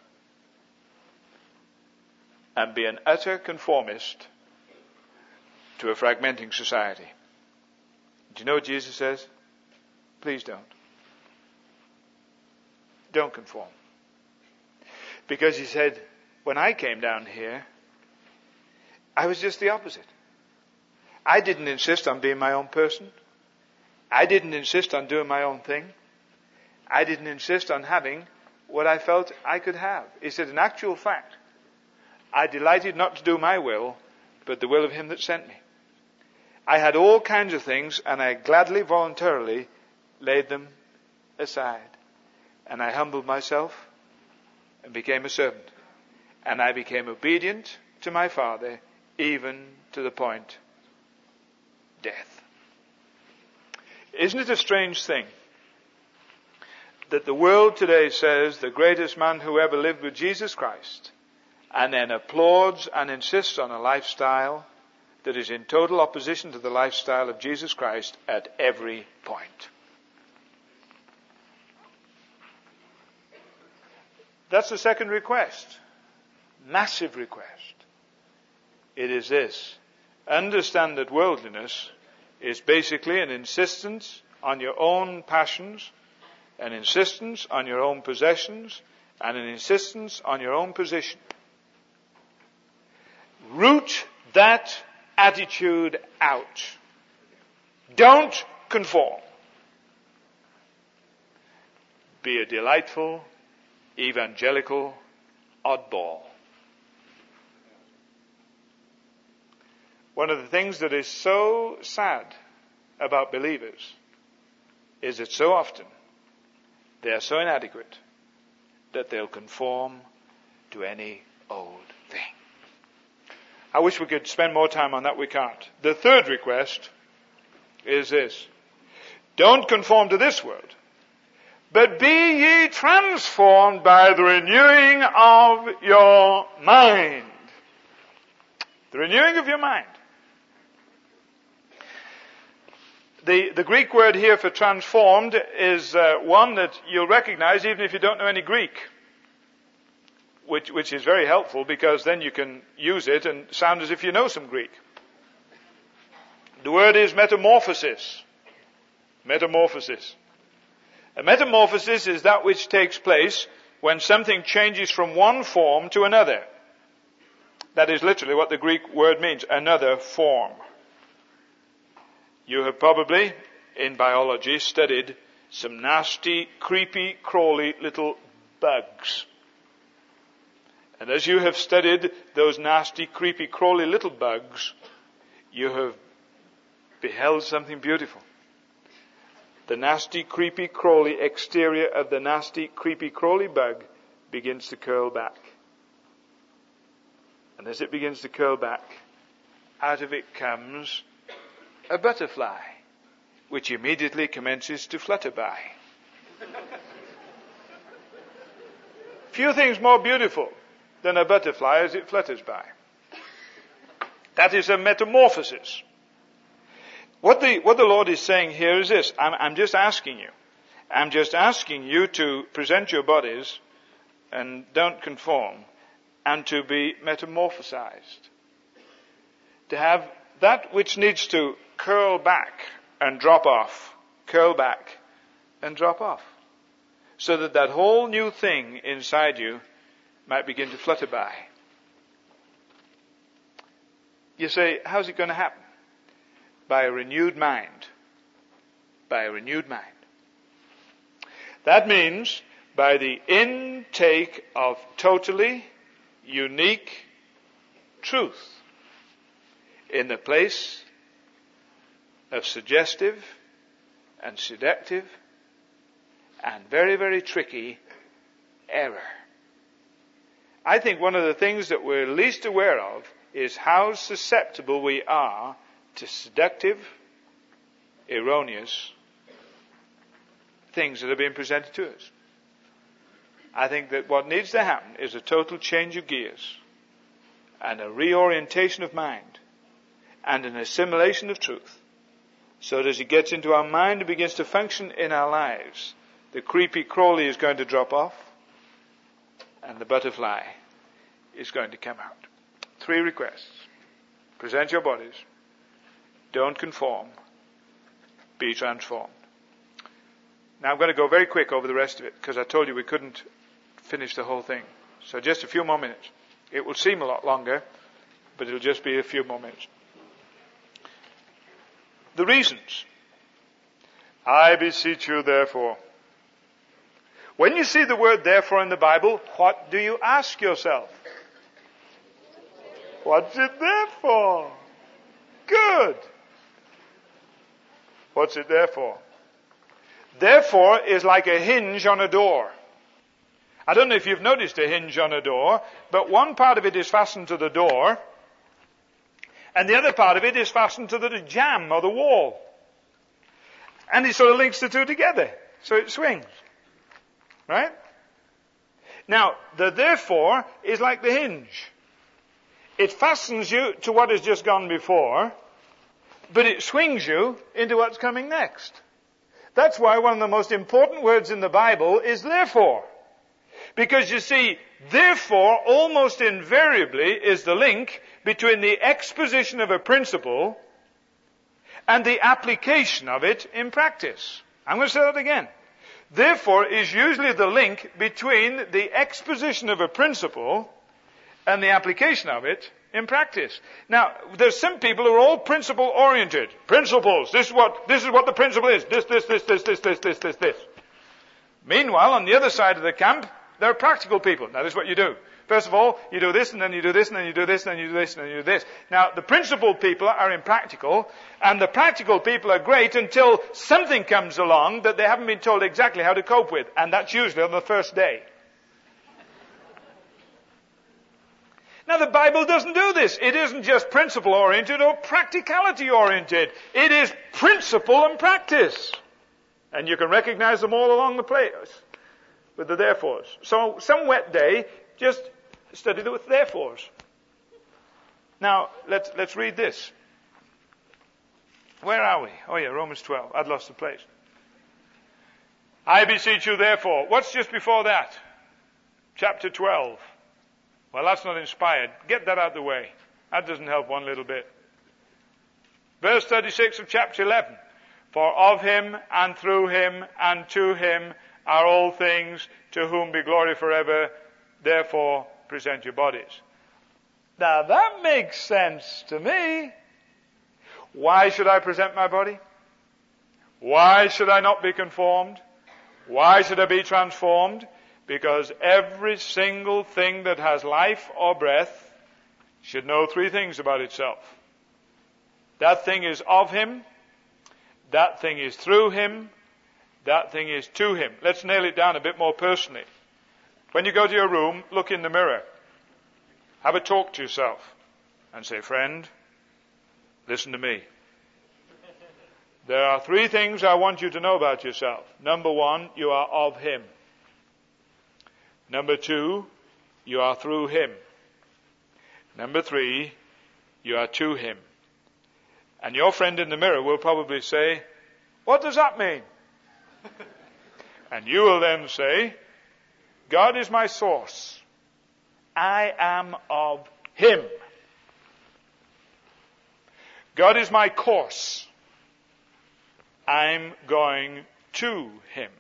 [SPEAKER 1] and be an utter conformist to a fragmenting society. Do you know what Jesus says? Please don't. Don't conform. Because he said, when I came down here, I was just the opposite. I didn't insist on being my own person. I didn't insist on doing my own thing. I didn't insist on having what I felt I could have. He said, in actual fact, I delighted not to do my will, but the will of him that sent me. I had all kinds of things, and I gladly, voluntarily laid them aside. And I humbled myself and became a servant. And I became obedient to my Father, even to the point of death. Isn't it a strange thing that the world today says the greatest man who ever lived with Jesus Christ, and then applauds and insists on a lifestyle that is in total opposition to the lifestyle of Jesus Christ at every point? That's the second request. Massive request. It is this: understand that worldliness is basically an insistence on your own passions, an insistence on your own possessions, and an insistence on your own position. Root that attitude out. Don't conform. Be a delightful, evangelical oddball. One of the things that is so sad about believers is that so often they are so inadequate that they'll conform to any old thing. I wish we could spend more time on that. We can't. The third request is this. Don't conform to this world, but be ye transformed by the renewing of your mind. The renewing of your mind. The Greek word here for transformed is one that you'll recognize even if you don't know any Greek, which is very helpful because then you can use it and sound as if you know some Greek. The word is metamorphosis. Metamorphosis. A metamorphosis is that which takes place when something changes from one form to another. That is literally what the Greek word means, another form. You have probably, in biology, studied some nasty, creepy, crawly little bugs. And as you have studied those nasty, creepy, crawly little bugs, you have beheld something beautiful. The nasty, creepy, crawly exterior of the nasty, creepy, crawly bug begins to curl back. And as it begins to curl back, out of it comes a butterfly, which immediately commences to flutter by. Few things more beautiful than a butterfly as it flutters by. That is a metamorphosis. What the Lord is saying here is this. I'm just asking you. I'm just asking you to present your bodies and don't conform and to be metamorphosized. To have that which needs to curl back and drop off, curl back and drop off. So that that whole new thing inside you might begin to flutter by. You say, how's it going to happen? By a renewed mind. By a renewed mind. That means by the intake of totally unique truth in the place of suggestive and seductive and very, very tricky error. I think one of the things that we're least aware of is how susceptible we are to seductive, erroneous things that are being presented to us. I think that what needs to happen is a total change of gears and a reorientation of mind and an assimilation of truth. So that as it gets into our mind and begins to function in our lives, the creepy crawly is going to drop off and the butterfly is going to come out. 3 requests. Present your bodies. Don't conform. Be transformed. Now I'm going to go very quick over the rest of it because I told you we couldn't finish the whole thing. So just a few more minutes. It will seem a lot longer, but it'll just be a few more minutes. The reasons. I beseech you, therefore. When you see the word therefore in the Bible, what do you ask yourself? What's it there for? Good. What's it there for? Therefore is like a hinge on a door. I don't know if you've noticed a hinge on a door, but one part of it is fastened to the door, and the other part of it is fastened to the jamb or the wall. And it sort of links the two together, so it swings. Right? Now, the therefore is like the hinge. It fastens you to what has just gone before, but it swings you into what's coming next. That's why one of the most important words in the Bible is therefore. Because you see, therefore almost invariably is the link between the exposition of a principle and the application of it in practice. I'm going to say that again. Therefore is usually the link between the exposition of a principle and the application of it in practice. Now, there's some people who are all principle oriented. Principles. This is what the principle is. This. Meanwhile, on the other side of the camp, there are practical people. Now, this is what you do. First of all, you do this, and then you do this, and then you do this, and then you do this, and then you do this. Now, the principled people are impractical, and the practical people are great until something comes along that they haven't been told exactly how to cope with, and that's usually on the first day. Now the Bible doesn't do this. It isn't just principle-oriented or practicality-oriented. It is principle and practice. And you can recognize them all along the place with the therefores. So some wet day, just study the therefores. Now, let's read this. Where are we? Oh yeah, Romans 12. I'd lost the place. I beseech you therefore. What's just before that? Chapter 12. Well, that's not inspired. Get that out of the way. That doesn't help one little bit. Verse 36 of chapter 11. For of him and through him and to him are all things, to whom be glory forever. Therefore, present your bodies. Now that makes sense to me. Why should I present my body? Why should I not be conformed? Why should I be transformed? Because every single thing that has life or breath should know three things about itself. That thing is of him. That thing is through him. That thing is to him. Let's nail it down a bit more personally. When you go to your room, look in the mirror. Have a talk to yourself and say, friend, listen to me. There are three things I want you to know about yourself. Number one, you are of him. Number two, you are through him. Number three, you are to him. And your friend in the mirror will probably say, what does that mean? And you will then say, God is my source. I am of him. God is my course. I'm going to him.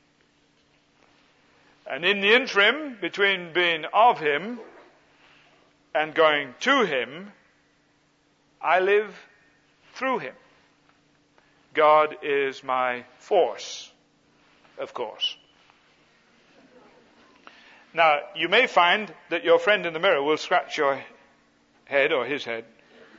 [SPEAKER 1] And in the interim, between being of him and going to him, I live through him. God is my force, of course. Now, you may find that your friend in the mirror will scratch your head or his head.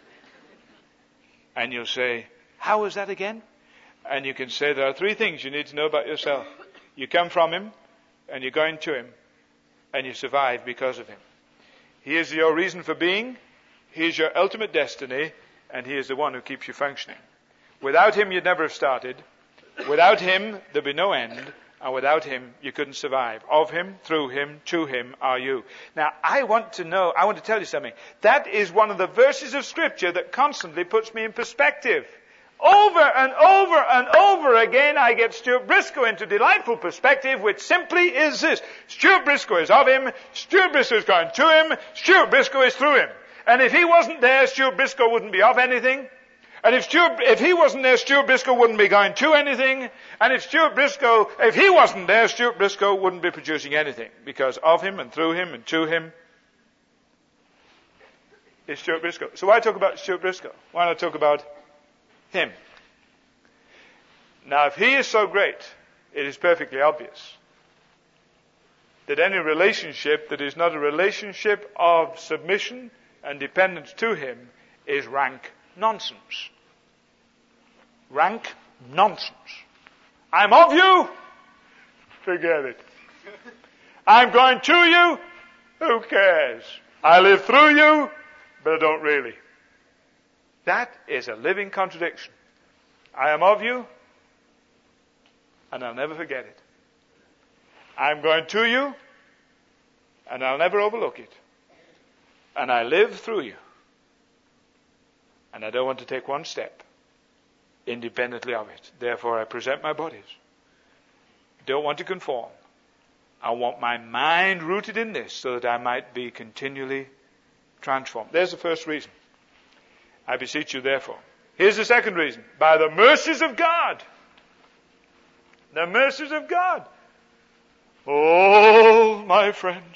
[SPEAKER 1] And you'll say, how was that again? And you can say there are three things you need to know about yourself. You come from him, and you're going to him, and you survive because of him. He is your reason for being. He is your ultimate destiny, and he is the one who keeps you functioning. Without him, you'd never have started. Without him, there'd be no end. And without him, you couldn't survive. Of him, through him, to him are you. Now, I want to tell you something. That is one of the verses of Scripture that constantly puts me in perspective. Over and over and over again, I get Stuart Briscoe into delightful perspective, which simply is this. Stuart Briscoe is of him. Stuart Briscoe is going to him. Stuart Briscoe is through him. And if he wasn't there, Stuart Briscoe wouldn't be of anything. And if he wasn't there, Stuart Briscoe wouldn't be going to anything. And if he wasn't there, Stuart Briscoe wouldn't be producing anything. Because of him and through him and to him is Stuart Briscoe. So why talk about Stuart Briscoe? Why not talk about him? Now, if he is so great, it is perfectly obvious that any relationship that is not a relationship of submission and dependence to him is rank nonsense. Rank nonsense. I'm of you. Forget it. I'm going to you. Who cares? I live through you, but I don't really. That is a living contradiction. I am of you, and I'll never forget it. I'm going to you, and I'll never overlook it. And I live through you. And I don't want to take one step independently of it. Therefore, I present my bodies. Don't want to conform. I want my mind rooted in this so that I might be continually transformed. There's the first reason. I beseech you, therefore. Here's the second reason. By the mercies of God. The mercies of God. Oh, my friends.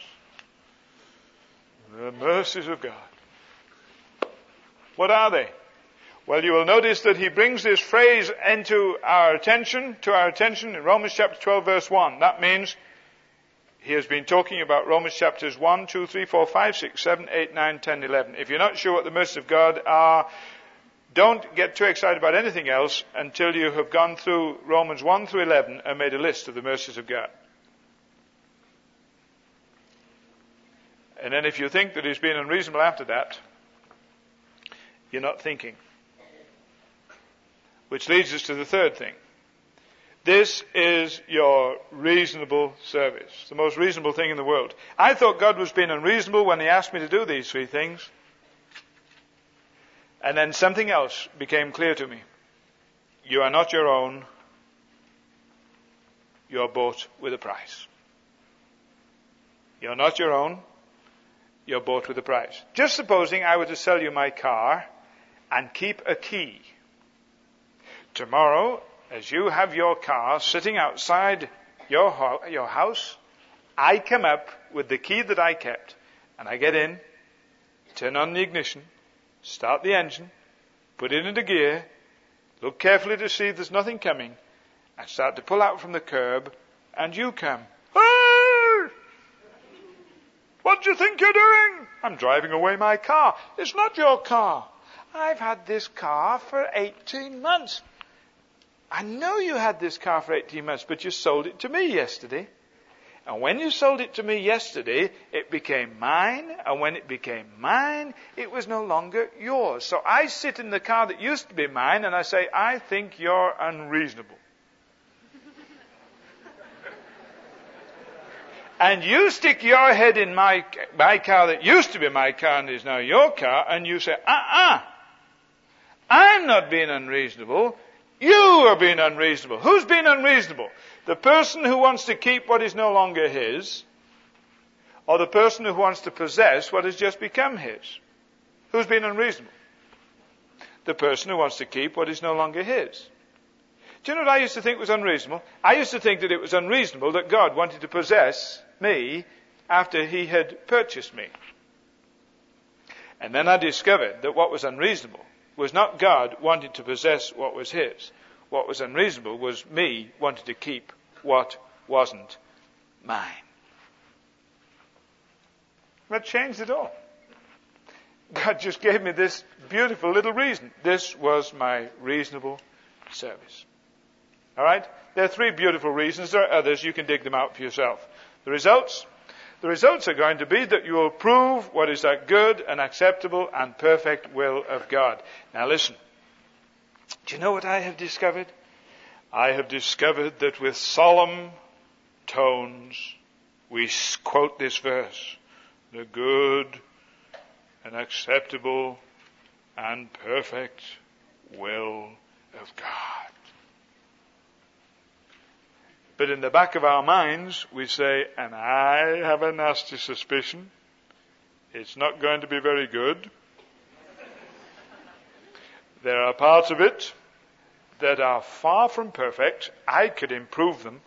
[SPEAKER 1] The mercies of God. What are they? Well, you will notice that he brings this phrase to our attention in Romans chapter 12, verse 1. That means he has been talking about Romans chapters 1, 2, 3, 4, 5, 6, 7, 8, 9, 10, 11. If you're not sure what the mercies of God are, don't get too excited about anything else until you have gone through Romans 1 through 11 and made a list of the mercies of God. And then if you think that he's been unreasonable after that, you're not thinking. Which leads us to the third thing. This is your reasonable service. The most reasonable thing in the world. I thought God was being unreasonable when he asked me to do these three things. And then something else became clear to me. You are not your own. You are bought with a price. You're not your own. You're bought with a price. Just supposing I were to sell you my car and keep a key. Tomorrow, as you have your car sitting outside your house, I come up with the key that I kept, and I get in, turn on the ignition, start the engine, put it into gear, look carefully to see if there's nothing coming, and start to pull out from the curb, and you come. Hey! What do you think you're doing? I'm driving away my car. It's not your car. I've had this car for 18 months. I know you had this car for 18 months, but you sold it to me yesterday. And when you sold it to me yesterday, it became mine. And when it became mine, it was no longer yours. So I sit in the car that used to be mine and I say, I think you're unreasonable. And you stick your head in my car that used to be my car and is now your car, and you say, I'm not being unreasonable. You are being unreasonable. Who's being unreasonable? The person who wants to keep what is no longer his, or the person who wants to possess what has just become his? Who's being unreasonable? The person who wants to keep what is no longer his. Do you know what I used to think was unreasonable? I used to think that it was unreasonable that God wanted to possess me after he had purchased me. And then I discovered that what was unreasonable was not God wanting to possess what was his. What was unreasonable was me wanting to keep what wasn't mine. That changed it all. God just gave me this beautiful little reason. This was my reasonable service. All right? There are three beautiful reasons. There are others. You can dig them out for yourself. The results? The results are going to be that you will prove what is that good and acceptable and perfect will of God. Now listen. Do you know what I have discovered? I have discovered that with solemn tones we quote this verse. The good and acceptable and perfect will of God. But in the back of our minds, we say, and I have a nasty suspicion, it's not going to be very good. There are parts of it that are far from perfect. I could improve them.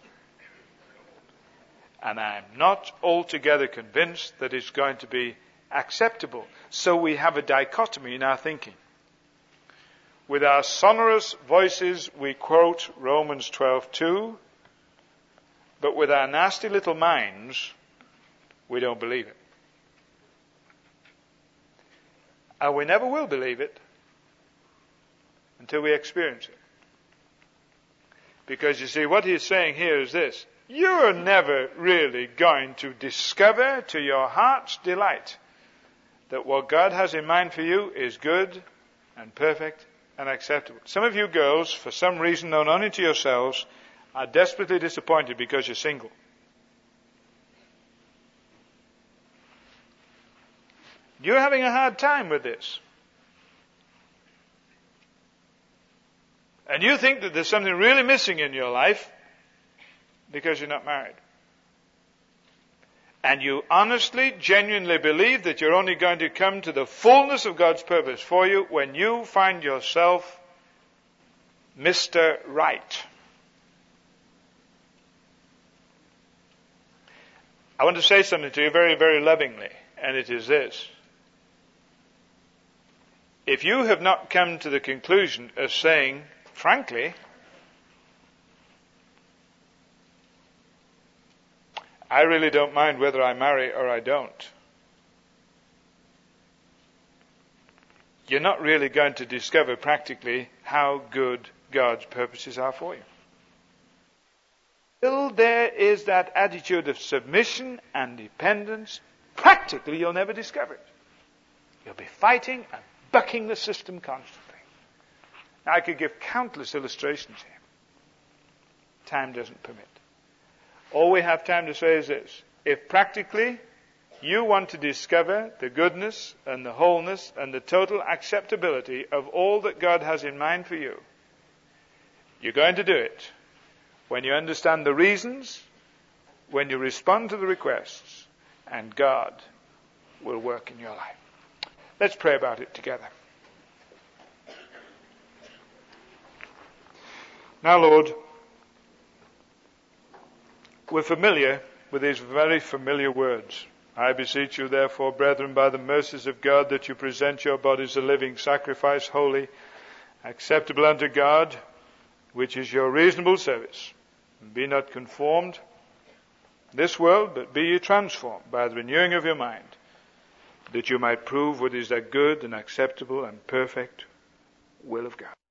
[SPEAKER 1] And I'm not altogether convinced that it's going to be acceptable. So we have a dichotomy in our thinking. With our sonorous voices, we quote Romans 12:2. But with our nasty little minds, we don't believe it. And we never will believe it until we experience it. Because you see, what he's saying here is this. You're never really going to discover to your heart's delight that what God has in mind for you is good and perfect and acceptable. Some of you girls, for some reason known only to yourselves, are desperately disappointed because you're single. You're having a hard time with this. And you think that there's something really missing in your life because you're not married. And you honestly, genuinely believe that you're only going to come to the fullness of God's purpose for you when you find yourself Mr. Right. I want to say something to you very, very lovingly, and it is this. If you have not come to the conclusion of saying, frankly, I really don't mind whether I marry or I don't, you're not really going to discover practically how good God's purposes are for you. Till there is that attitude of submission and dependence, practically practically you'll never discover it. You'll be fighting and bucking the system constantly. Now, I could give countless illustrations here. Time doesn't permit. All we have time to say is this. If practically you want to discover the goodness and the wholeness and the total acceptability of all that God has in mind for you, you're going to do it when you understand the reasons, when you respond to the requests, and God will work in your life. Let's pray about it together. Now, Lord, we're familiar with these very familiar words. I beseech you, therefore, brethren, by the mercies of God, that you present your bodies a living sacrifice, holy, acceptable unto God, which is your reasonable service. And be not conformed to this world, but be ye transformed by the renewing of your mind, that you might prove what is that good and acceptable and perfect will of God.